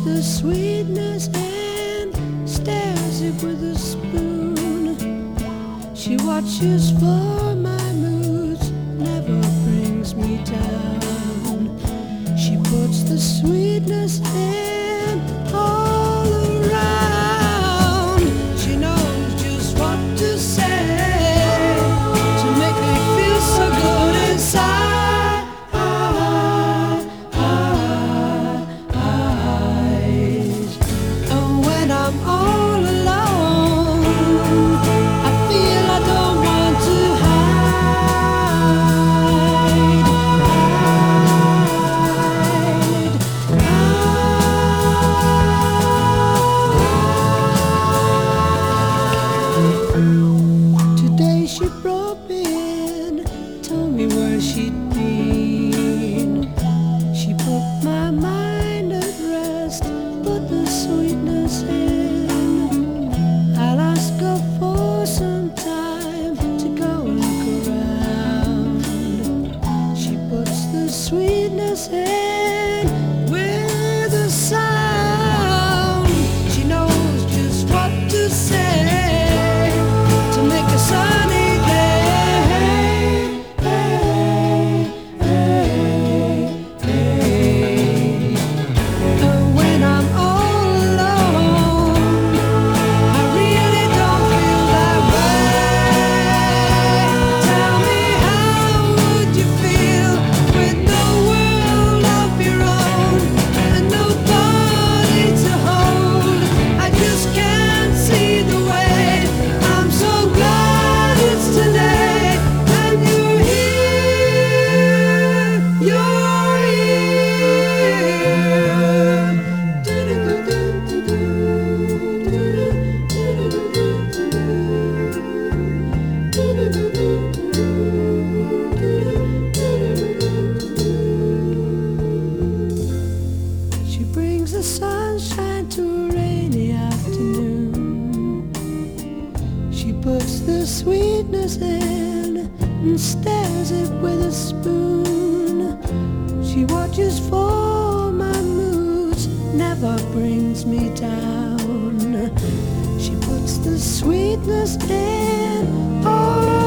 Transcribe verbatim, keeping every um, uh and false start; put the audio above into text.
the sweetness and stirs it with a spoon. She watches for my moods, never brings me down. She puts the sweetness in all around. She knows just what to say to make me feel so good inside. I'm all alone, I feel I don't want to hide, hide, hide. Today she brought me in, told me where she'd been. She put my mind at rest, put the sweetness in. Some time to go look around. She puts the sweetness in with a sound. She knows just what to say to make a sunny day. Hey, hey, hey. And when I'm all alone, I really don't feel that way. Tell me, how would you feel with no world of your own and nobody to hold? I just can't see the way. I'm so glad it's today and you're here, you're here. She brings the sunshine to a rainy afternoon. She puts the sweetness in and stirs it with a spoon. She watches for my moods, never brings me down. She puts the sweetness in all